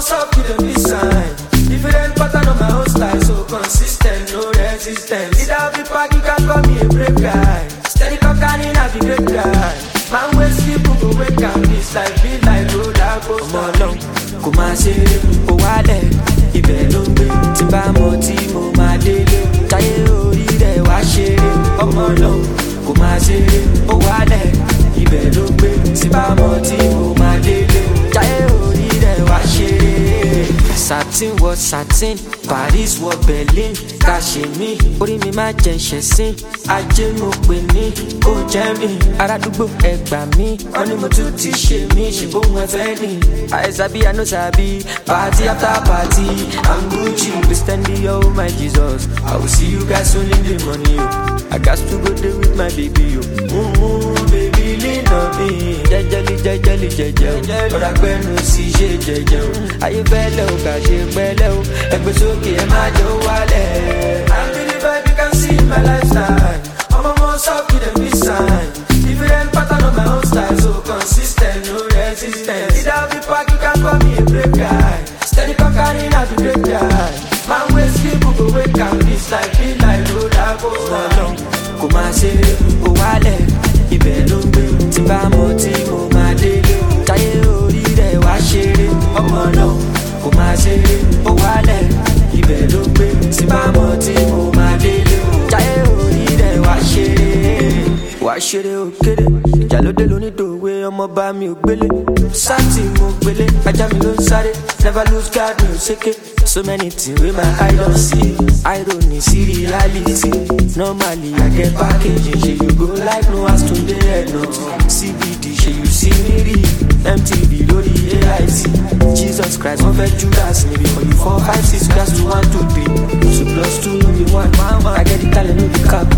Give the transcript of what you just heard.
what's up with the sign? Different pattern on my own style, so consistent, no resistance. Either I'll be back, you can call me a brave guy. Steady cocaine, I'll be great guy. Man, when sleep, go wake up, this life be like roller coaster. Come along, come and say, oh, wale, ibẹ̀ ló ń gbé. Tí bá mọ̀ tí mo máa délé, táyé orí rẹ̀ wá ṣeré. Ọmọ náà, kò máa ṣeré, oh, wale, ibẹ̀ ló ń gbé. Tí bá mọ̀ tí mo máa délé, táyé orí rẹ̀ wá ṣeré. Satin was satin, Paris was Berlin. Kàṣe mi, orí mi máa jẹ ṣẹ̀sín. Ajé mo pè ní kò jẹ́ mi. Arádúgbò ẹ gbà mí, wọ́n ní mo tún ti ṣe mí. Ṣèbóhun ẹ fẹ́ ni. I sabi, I no sabi. Party after party, I'm Gucci. Christian Dior, oh my Jesus. I will see you guys soon in the money. I got to go there with my baby. Baby, lean on me. Jẹ́jẹ́lì, jẹ́jẹ́lì, jẹ́jẹ́. Ọ̀rọ̀ àgbẹ̀nu sì ṣe jẹ́jẹ́. Ayé fẹ́lẹ́ o, kà ṣe pẹ́lẹ́ o. Ẹgbẹ́ sókè ẹ má jẹ́ ó wálẹ̀. I'm really vibe, you can see my lifestyle. I'm almost up with a sign. Different pattern on my own style, so consistent, no resistance. Either I'll be back, you can call me a brave guy. Steady cocaine, I'll be great guy. Man, when sleep, go wake up, this life be like roller coaster. Kò máa ṣe ó wálẹ̀, ibẹ̀ ló ń gbé. Tí bá mọ̀ tí mo máa délé, táyé orí rẹ̀ wá ṣeré. Ọmọ náà, kò máa ṣe ó wálẹ̀, ibẹ̀ ló ń gbé. Tí bá mọ̀ tí mo máa délé, táyé orí rẹ̀ wá ṣeré. Wá ṣeré òkèlè, ìjà ló dé lónídòwe, ọmọ bá mi ò gbélé. Sáàtì mo gbélé, ajá mi ló ń sáré. Never lose guard, mi ò ṣéké. So many things with my eye don't see. Irony, see reality. Normally I get packaging. She you go like no ass to the head no. CBD, she you see me read. MTV, Lodi, AIT. Jesus Christ, one fed Judas. Maybe for you 4, 5, 6, class 2, 1, 2, 3. 2 plus 2, no be 1. I get the talent, no be cap.